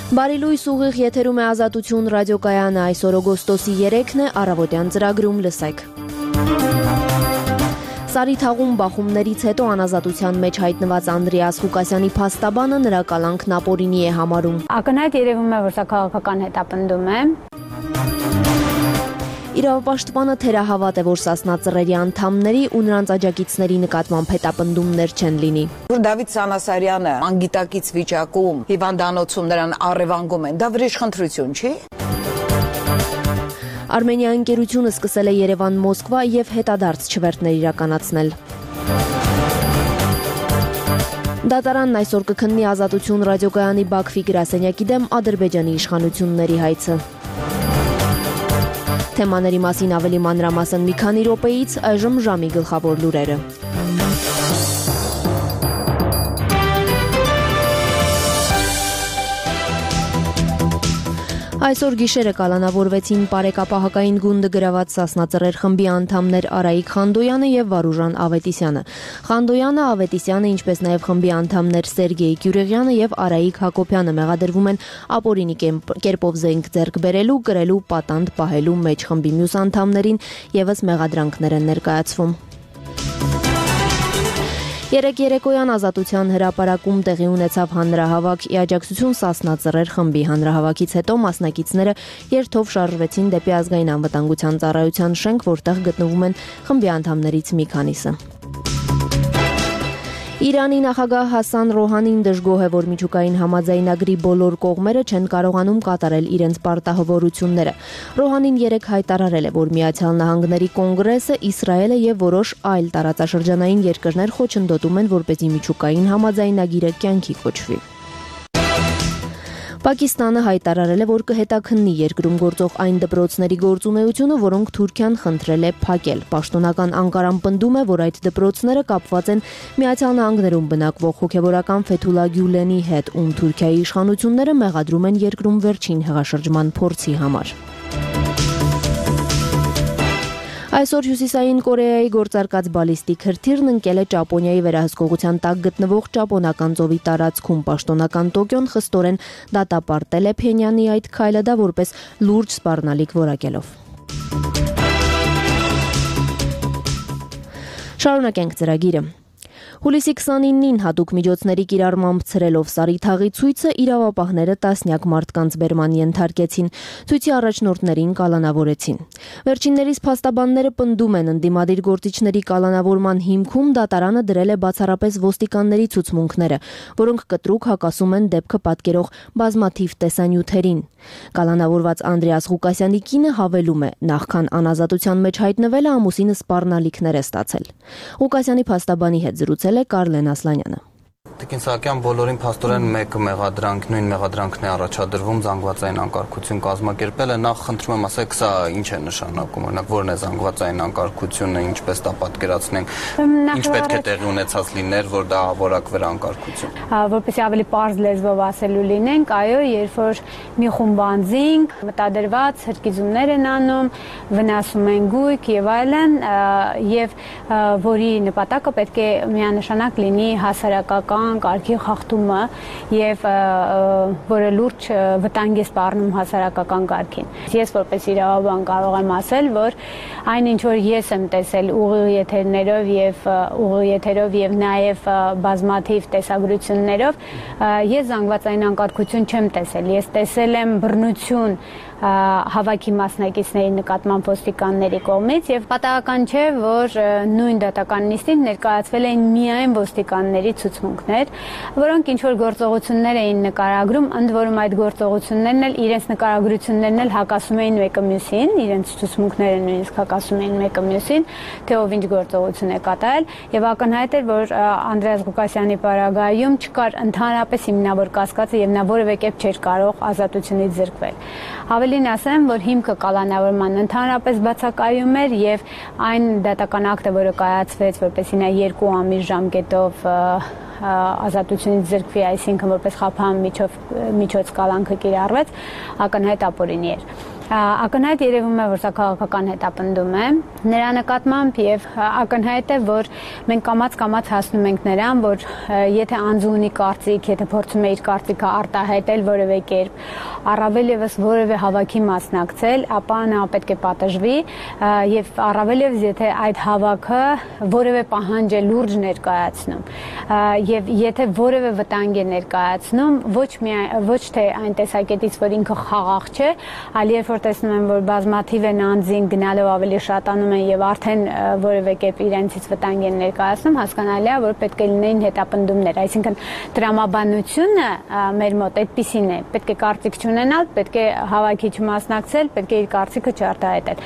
Բարի լույս ուղիղ եթերում է Ազատություն ռադիոկայանը, այսօր օգոստոսի 3-ն է, առավոտյան ծրագրում լսեք։ Սարի թաղում բախումներից հետո անազատության մեջ հայտնված Անդրեաս Ղուկասյանի փաստաբանը նրա կալանքն ապօրինի է համարում։ Ակնհայտ երևում է, որ սա քաղաքական հետապնդում է։ Իրավապաշտպանը թերահավատ է, որ Սասնա ծռերի անդամների ու նրանց աջակիցների նկատմամբ հետապնդումներ չեն լինի։ Դավիթ Սանասարյանը անգիտակից վիճակում հիվանդանոցում նրան առևանգում են, դա վրեժխնդրություն չի։ Արմենիա ընկերությունը սկսել է Երևան-Մոսկվա եւ հետադարձ չվերթներ իրականացնել։ Դատարանն այսօր կքննի Ազատություն ռադիոկայանի Բաքվի գրասենյակի դեմ Ադրբեջանի իշխանությունների հայցը։ Թեմաների մասին ավելի մանրամասն մի քանի րոպեից, այժմ ժամի գլխավոր լուրերը։ Այսօր գիշերը կալանավորվեցին Պարեկապահակային գունդը գրաված Սասնա ծռեր խմբի անդամներ Արայիկ Խանդոյանը եւ Վարուժան Ավետիսյանը։ Խանդոյանը, Ավետիսյանը, ինչպես նաեւ խմբի անդամներ Սերգեյ Գյուրեղյանը եւ Արայիկ Հակոբյանը մեղադրվում են ապօրինի կերպով զենք ձեռք բերելու, կրելու, պատանդ պահելու մեջ խմբի մյուս անդամներին եւս մեղադրանքներ են ներկայացվում։ Երեկ երեկոյան Ազատության հրապարակում տեղի ունեցավ հանրահավաք ի աջակցություն Սասնա ծռեր խմբի հանրահավաքից հետո մասնակիցները երթով շարժվեցին դեպի ազգային անվտանգության ծառայության շենք, որտեղ գտնվում են խմբի անդամներից մի քանիսը։ Իրանի նախագահ Հասան Ռոհանին դժգոհ է, որ միջուկային համաձայնագրի բոլոր կողմերը չեն կարողանում կատարել իրենց պարտավորությունները։ Ռոհանին երեկ հայտարարել է, որ Միացյալ Նահանգների կոնգրեսը, Իսրայելը եւ որոշ այլ տարածաշրջանային երկրներ խոչընդոտում են, որպեսզի միջուկային համաձայնագիրը կյանքի կոչվի։ Պակիստանը հայտարարել է, որ կհետաքննի երկրում գործող այն դպրոցների գործունեությունը, որոնք Թուրքիան խնդրել է փակել։ Պաշտոնական Անկարան պնդում է, որ այդ դպրոցները կապված են Միացյալ Նահանգներում բնակվող հոգևորական Ֆեթուլա Գյուլենի հետ, ում Թուրքիայի իշխանությունները մեղադրում են երկրում վերջին հեղաշրջման փորձի համար։ Այսօր Հյուսիսային Կորեայի գործարկած բալիստիկ հրթիռն ընկել է Ճապոնիայի վերահսկողության տակ գտնվող Ճապոնական ծովի տարածքում։ Պաշտոնական Տոկիոն խստորեն դատապարտել է Փենյանի այդ քայլը, դա որպես լուրջ սպառնալիք որակելով։ Շարունակենք ծրագիրը։ Հուլիսի 29-ին հատուկ միջոցների կիրառմամբ ցրելով Սարի թաղի ցույցը իրավապահները տասնյակ մարդկանց բերման ենթարկեցին, ցույցի առաջնորդներին կալանավորեցին։ Վերջիններիս փաստաբանները պնդում են, ընդդիմադիր գործիչների կալանավորման հիմքում դատարանը դրել է բացառապես ոստիկանների ցուցմունքները, որոնք կտրուկ հակասում են դեպքը պատկերող բազմաթիվ տեսանյութերին։ Կալանավորված Անդրեաս Ղուկասյանի կինը հավելում է, նախքան անազատության մեջ հայտնվելը ամուսինը սպառնալիքներ է ստացել։ Ղուկասյանի փաստաբանի հետ զրուցել է Կարլեն Ասլանյանը։ Տիկին Սահակյան, բոլորին փաստորեն մեկ մեղադրանք, նույն մեղադրանքն է առաջադրվում զանգվածային անկարգություն կազմակերպելը։ Նախ խնդրում եմ ասեք, սա ինչ է նշանակում, օրինակ որն է զանգվածային անկարգությունը, ինչպես դա պատկերացնենք, ինչ պետք է տեղի ունեցած լիներ, որ դա որակվեր անկարգություն։ Որպեսզի ավելի պարզ լեզվով ասելու լինենք, այո, երբ որ մի խումբ անձինք մտադրված հրկիզումներ են անում, վնասում են գույք եւ այլն, եւ որի նպատակը պետք է միանշանակ լինի հասարակական կարգի խախտումը եւ որը լուրջ վտանգ է սպառնում հասարակական կարգին։ Ես որպես իրավաբան կարող եմ ասել, որ այն ինչ որ ես եմ տեսել ուղիղ եթերով եւ նաեւ բազմաթիվ տեսագրություններով, ես զանգվածային անկարգություն չեմ տեսել։ Ես տեսել եմ բռնություն հավաքի մասնակիցների նկատմամբ ոստիկանների կողմից եւ պատահական չէ, որ նույն դատական նիստին ներկայացվել էին միայն ոստիկանների ցուցմունքներ, որոնք ինչ որ գործողություններ էին նկարագրում, ընդ որում այդ գործողություններն էլ իրենց նկարագրություններն էլ հակասում էին մեկը մյուսին, իրենց ցուցմունքները նույնիսկ հակասում էին մեկը մյուսին, թե ով ինչ գործողություն է կատարել եւ ակնհայտ էր, որ Անդրեաս Ղուկասյանի պարագայում չկար ընդհանրապես հիմնավոր կասկածը եւ նա որևէ կերպ չէր կարող ազատությունից զրկվել։ Ավելին ասեմ, որ հիմքը կալանավորման ընդհանրապես բացակայում էր եւ այն դատական ակտը, որը կայացվեց, որպեսզի նա 2 ամիս ժամկետով ազատությունից զրկվի, այսինքն որպես խափան միջոց կալանքը կիրառվեց, ակնհայտ ապօրինի էր։ ակնհայտ երևում է, որ սա քաղաքական հետապնդում է։ Նրա նկատմամբ եւ ակնհայտ է, որ մենք կամաց հասնում ենք նրան, որ եթե անձը ունի կարծիք, եթե փորձում է իր կարծիքը արտահայտել որևէ կերպ, առավել եւս որևէ հավաքի մասնակցել, ապա նա պետք է պատժվի եւ առավել եւս եթե այդ հավաքը որևէ պահանջ է լուրջ ներկայացնում եւ եթե որևէ վտանգ է ներկայացնում, ոչ թե այն տեսակետից, որ ինքը խաղաղ չէ, այլ երբ որ տեսնում են, որ բազմաթիվ են անձին գնալով ավելի շատանում են եւ արդեն որևէ կերպ իրենցից վտանգ են ներկայացնում, հասկանալի է, որ պետք է լինեին հետապնդումներ, այսինքն տրամաբանությունը մեր մոտ այդպիսին է, պետք է կարծիք չունենալ, պետք է հավաքի չմասնակցել, պետք է իր կարծիքը չարտահայտել։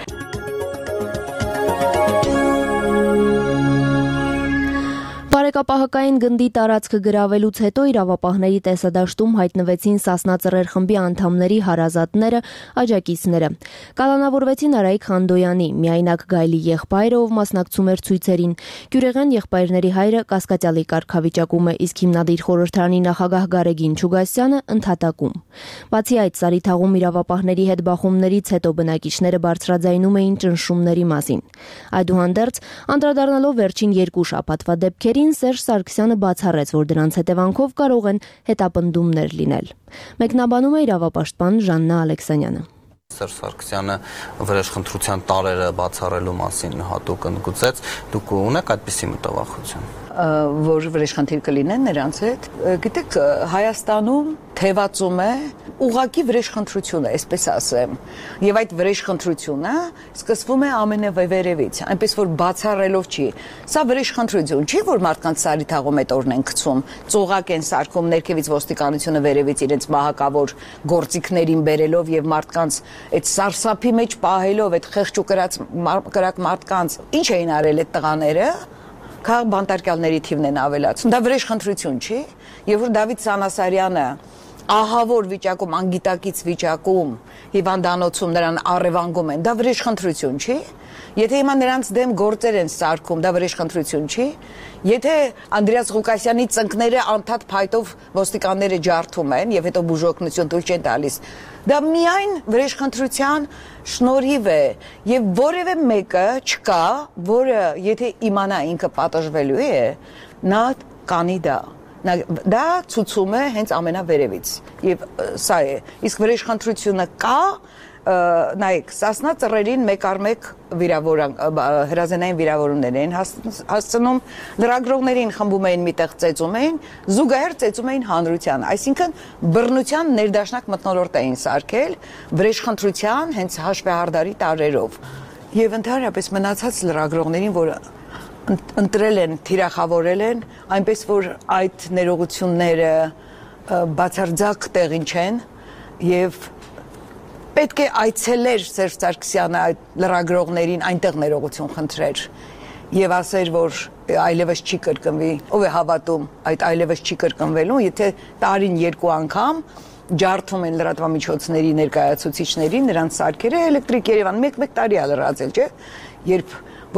Բարեկապահակային գնդի տարածքը գրավելուց հետո իրավապահների տեսադաշտում հայտնվեցին Սասնա Ծռեր խմբի անդամների հարազատները, աջակիցները։ Կալանավորվեցին Արայիկ Խանդոյանի, միայնակ Գայլի եղբայրը, ով մասնակցում էր ցույցերին։ Գյուրեղեն եղբայրների հայրը կասկածյալի կարգավիճակում է, իսկ հիմնադիր խորհրդարանի նախագահ Գարեգին Չուգասյանը ընդհատակում։ Բացի այդ, Սարիթաղում իրավապահների հետ բախումներից հետո բնակիչները բարձրաձայնում էին ճնշումների մասին։ Այդուհանդերձ, անդրադառնալով վերջին 2 շաբաթվա դեպքերին, Սերժ Սարգսյանը բացառեց, որ դրանց հետևանքով կարող են հետապնդումներ լինել։ Մեկնաբանում է իրավապաշտպան Ժաննա Ալեքսանյանը։ Սերժ Սարգսյանը վրեժխնդրության տարերը բացառելու մասին հատուկ ընդգծեց։ Դուք ունեք այդպիսի մտավախություն։ Որ վրեժխնդիր կլինեն նրանց հետ։ Գիտեք, Հայաստանում թևածում է ուղղակի վրեժխնդրությունը, այսպես ասեմ, եւ այդ վրեժխնդրությունը սկսվում է ամենավերևից, այնպես որ բացառելով չի։ Սա վրեժխնդրություն չի, որ մարդկանց Սարիթաղում այդ օրն են գցում, ծուղակ են սարքում, ներքևից ոստիկանությունը վերևից իրենց մահակավոր գործիքներին բերելով եւ մարդկանց այդ սարսափի մեջ պահելով, այդ խեղճ ու կրակ մարդկանց, ինչ էին արել այդ տղաները։ Քաղաք բանտարկյալների թիվն են ավելացնում։ Դա վրեժխնդրություն չի, եւ որ Դավիթ Սանասարյանը ահավոր վիճակում, անգիտակից վիճակում հիվանդանոցում նրան առևանգում են, դա վրեժխնդրություն չի։ Եթե հիմա նրանց դեմ գործեր են սարքում, դա վրեժխնդրություն չի։ Եթե Անդրեաս Ղուկասյանի ծնկները անդադ փայտով ոստիկանները ջարդում են եւ հետո բուժօգնություն ցույց չեն տալիս, դա միայն վրեժխնդրության շնորհիվ է եւ որևէ մեկը չկա, որը եթե իմանա ինքը պատժվելու է, նա կանի դա։ Դա ցույցում է հենց ամենավերևից եւ սա է։ Իսկ վրեժխնդրությունը կա, նայեք, Սասնա Ծռերին 1/1 հրազենային վիրավորումներ էին հասցնում, լրագրողներին խմբում էին միտեղ ծեծում էին, զուգահեռ ծեծում էին հանրության, այսինքն բռնության ներդաշնակ մթնոլորտ էին սարքել վրեժխնդրության հենց հաշվեհարդարի տարերով։ Եվ ընդհանրապես մնացած լրագրողներին, որ ընտրել են, թիրախավորել են, այնպես որ այդ ներողությունները բացարձակ տեղին չեն եւ պետք է այցելեր Սերժ Սարգսյանը այդ լրագրողներին այնտեղ ներողություն խնդրեր եւ ասեր, որ այլևս չի կրկնվի, ով է հավատում այդ այլևս չի կրկնվելու, եթե տարին 2 անգամ ջարդում են լրատվամիջոցների ներկայացուցիչներին, նրանց սարքերը Էլեկտրիկ Երևան 1 տարի է լրացել, չէ՞, երբ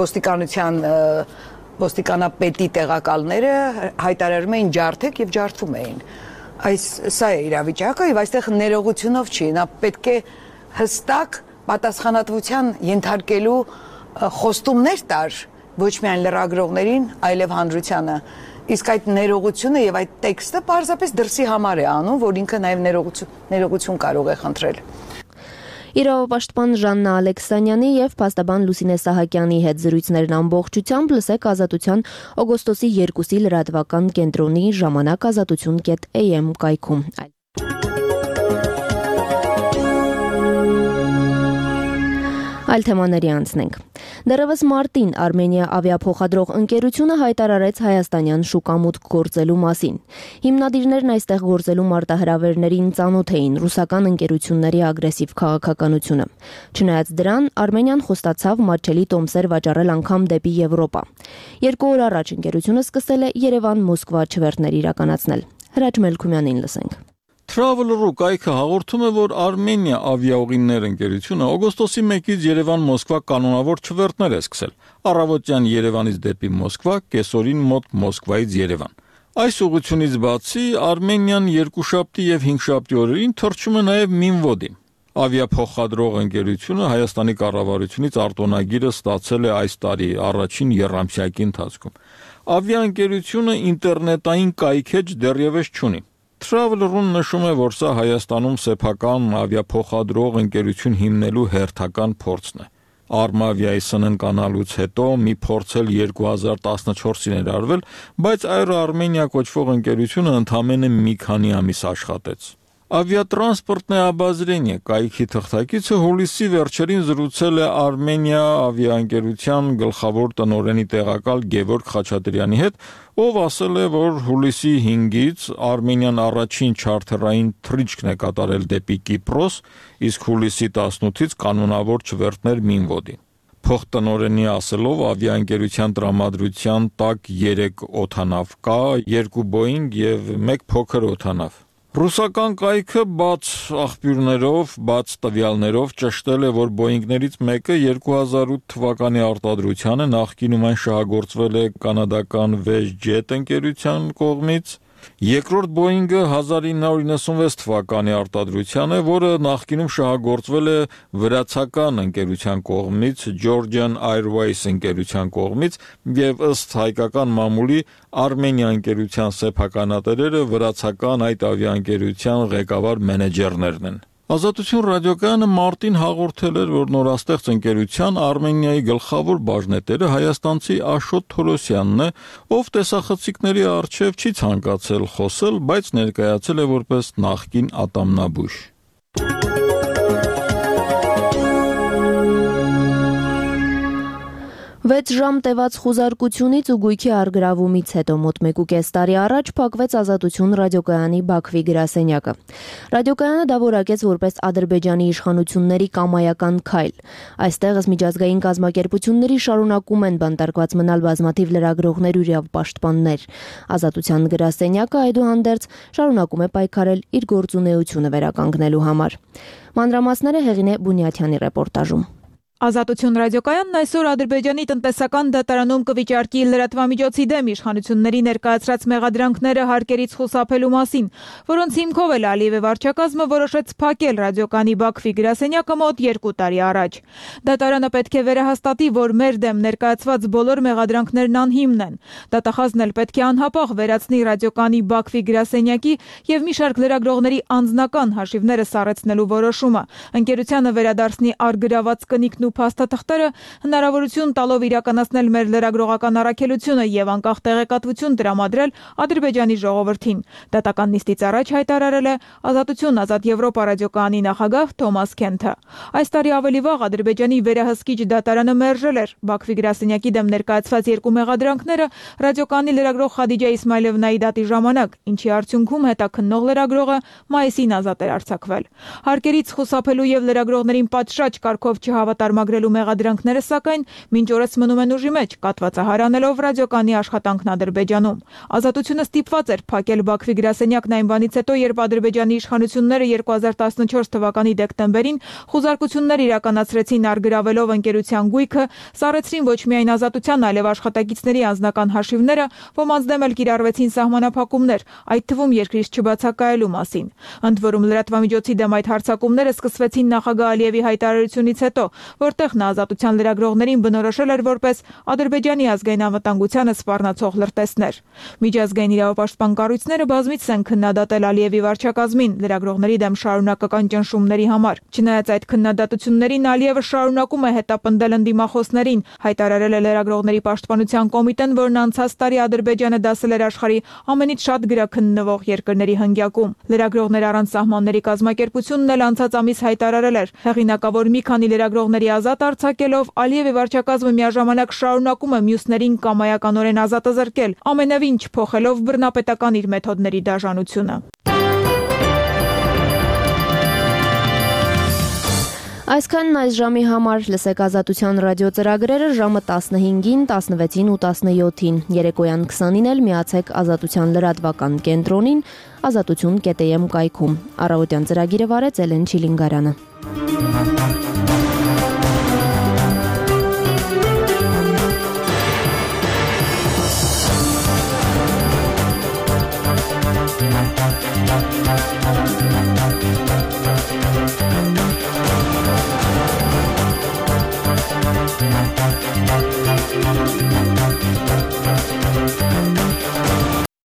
ոստիկանապետի տեղակալները հայտարարում էին ջարդեք եւ ջարդում էին։ Սա է իրավիճակը եւ այստեղ ներողությունով չի, նա պետք է հստակ պատասխանատվության ենթարկելու խոստումներ տար ոչ միայն լրագրողներին, այլև հանրությանը։ Իսկ այդ ներողությունը եւ այդ տեքստը պարզապես դրսի համար է անում, որ ինքը նաեւ ներողություն կարող է խնդրել։ Իրավապաշտպան Ժաննա Ալեքսանյանի եւ փաստաբան Լուսինե Սահակյանի հետ զրույցներն ամբողջությամբ լսեք Ազատության օգոստոսի 2-ի լրատվական կենտրոնի ժամանակ azatutun.am կայքում։ Այլ թեմաների անցնենք։ Դեռևս մարտին Արմենիա ավիափոխադրող ընկերությունը հայտարարեց հայաստանյան շուկամուտք գործելու մասին։ Հիմնադիրներն այստեղ գործելու մարտահրավերներին ծանոթ էին ռուսական ընկերությունների ագրեսիվ քաղաքականությունը։ Չնայած դրան, Արմենիան խոստացավ մատչելի տոմսեր վաճառել անգամ դեպի Եվրոպա։ 2 օր առաջ ընկերությունը սկսել է Երևան-Մոսկվա չվերթներ իրականացնել։ Հրաչ Մելքումյանին լսենք։ Traveler-ը կայքը հաղորդում է, որ Արմենիա ավիաուղիներ ընկերությունը օգոստոսի 1-ից Երևան-Մոսկվա կանոնավոր չվերթներ է սկսել։ Առավոտյան Երևանից դեպի Մոսկվա, կեսօրին մոտ Մոսկվայից Երևան։ Այս ուղղությունից բացի Արմենիան երկուշաբթի եւ հինգշաբթի օրերին թռչում է նաեւ Մինվոդի։ Ավիափոխադրող ընկերությունը Հայաստանի կառավարությունից արտոնագիրը ստացել է այս տարի առաջին եռամսյակի ընթացքում։ Ավիաընկերությունը ինտերնետային կայքեջ դեռևս չունի։ Travel.ru-ն նշում է, որ սա Հայաստանում սեփական ավիափոխադրող ընկերություն հիմնելու հերթական փորձն է։ Armavia-ի սննկանալուց հետո մի փորձել 2014-ին էր արվել, բայց Air Armenia կոչվող ընկերությունը ընդամենը մի քանի ամիս աշխատեց։ Ավիատրանսպորտное обозрение կայքի թղթակիցը հուլիսի վերջերին զրուցել է Armenia ավիաընկերության գլխավոր տնօրենի տեղակալ Գևորգ Խաչատրյանի հետ, ով ասել է, որ հուլիսի 5-ից Armenian առաջին չարթերային թռիչքն է կատարել դեպի Կիպրոս, իսկ հուլիսի 18-ից կանոնավոր չվերթներ Մինվոդի։ Փոխտնօրենի ասելով, ավիաընկերության տրամադրության տակ 3 օդանավ կա, 2 Boeing եւ 1 փոքր օդանավ։ Ռուսական կայքը բաց աղբյուրներով, բաց տվյալներով ճշտել է, որ Boeing-ներից մեկը 2008 թվականի արտադրության է, նախկինում այն շահագործվել է կանադական WestJet ընկերության կողմից, երկրորդ Boeing-ը 1996 թվականի արտադրության է, որը նախկինում շահագործվել է վրացական ընկերության կողմից, Georgian Airways ընկերության կողմից, եւ ըստ հայկական մամուլի Armenia ընկերության սեփականատերերը վրացական այդ ավիաընկերության ղեկավար մենեջերներն են։ Ազատություն ռադիոկայանը մարտին հաղորդել էր, որ նորաստեղծ ընկերության Արմենիայի գլխավոր բաժնետերը հայաստանցի Աշոտ Թորոսյանն է, ով տեսախցիկների առջև չի ցանկացել խոսել, բայց ներկայացել է որպես նախկին ատամնաբույժ։ 6 ժամ տևած խուզարկությունից ու գույքի առգրավումից հետո մոտ 1.5 տարի առաջ փակվեց Ազատություն ռադիոկայանի Բաքվի գրասենյակը։ Ռադիոկայանը դա որակեց որպես Ադրբեջանի իշխանությունների կամայական քայլ։ Այստեղ միջազգային կազմակերպությունների շարունակում են բանտարկված մնալ բազմաթիվ լրագրողներ ու իրավապաշտպաններ։ Ազատության գրասենյակը այդուհանդերձ շարունակում է պայքարել իր գործունեությունը վերականգնելու համար։ Մանրամասները Հեղինե Բունյաթյանի ռեպորտաժում։ Ազատություն ռադիոկայանն այսօր Ադրբեջանի տնտեսական դատարանում կվիճարկի լրատվամիջոցի դեմ իշխանությունների ներկայացրած մեղադրանքները հարկերից խուսափելու մասին, որոնց հիմքով էլ Ալիևի վարչակազմը որոշեց փակել ռադիոկայանի Բաքվի գրասենյակը մոտ 2 տարի առաջ։ Դատարանը պետք է վերահաստատի, որ մեր դեմ ներկայացված բոլոր մեղադրանքներն անհիմն են։ Դատախազն էլ պետք է անհապաղ վերացնի ռադիոկայանի Բաքվի գրասենյակի եւ մի շարք լրագրողների անձնական հաշիվները սառեցնելու որոշումը։ Ընկերությանը վերադարձնի առգրաված կնիքն ու փաստաթղթերը, հնարավորություն տալով իրականացնել մեր լրագրողական առաքելությունը եւ անկախ տեղեկատվություն տրամադրել Ադրբեջանի ժողովրդին։ Դատական նիստից առաջ հայտարարել է Ազատություն ազատ Եվրոպա ռադիոկայանի նախագահ Թոմաս Քենթը։ Այս տարի ավելի վաղ Ադրբեջանի վերահսկիչ դատարանը մերժել էր Բաքվի գրասենյակի դեմ ներկայացված 2 մեղադրանքները ռադիոկայանի լրագրող Խադիջա Իսմայլովնայի դատի ժամանակ, ինչի արդյունքում հետաքննող լրագրողը մայիսին ազատ էր արձակվել։ Հարկերից խուսափելու եւ լրագրողներին պատշաճ կարգով չհավատարմագրելու մեղադրանքները սակայն մինչ օրս մնում են ուժի մեջ, կատվածահարանելով ռադիոկայանի աշխատանքն Ադրբեջանում։ Ազատությունը ստիպված էր փակել Բաքվի գրասենյակն այն բանից հետո, երբ Ադրբեջանի իշխանությունները 2014 թվականի դեկտեմբերին խուզարկություններ իրականացրեցին առգրավելով ընկերության գույքը, սառեցրին ոչ միայն Ազատության, այլև աշխատակիցների անձնական հաշիվները, ոմանց դեմ էլ կիրառվեցին սահմանափակումներ, այդ թվում երկրից չբացակայելու մասին։ Ընդ որում լրատվամիջոցի դեմ այդ հարձակումները սկսվեցին նախագահ Ալիևի հայտարարությունից հետո, որտեղ նա Ազատության լրագրողներին բնորոշել էր որպես Ադրբեջանի ազգային անվտանգությանը սպառնացող լրտեսներ։ Միջազգային իրավապաշտպան կառույցները բազմիցս են քննադատել Ալիևի վարչակազմին լրագրողների դեմ շարունակական ճնշումների համար։ Չնայած այդ քննադատություններին Ալիևը շարունակում է հետապնդել ընդդիմախոսներին, հայտարարել է լրագրողների պաշտպանության կոմիտեն, որն անցած տարի Ադրբեջանը դասել էր աշխարհի ամենից շատ գրաքննվող երկրների հնգյակում։ Լրագրողներ առանց սահմանների կազմակերպությունն էլ անցած ամիս հայտարարել էր հեղինակավոր մի քանի լրագրողների ազատ արձակելով Ալիևի վարչակազմը միաժամանակ շարունակում է մյուսներին կամայականորեն ազատազրկել, ամենևին չփոխելով բռնապետական իր մեթոդների դաժանությունը։ Այսքանն այս ժամի համար լսեք Ազատության ռադիո ծրագրերը ժամը 15-ին, 16-ին ու 17-ին, երեկոյան 20-ին էլ միացեք Ազատության լրատվական կենտրոնին, azatutun.am կայքում։ Առավոտյան ծրագիրը վարեց Էլեն Չիլինգարյանը։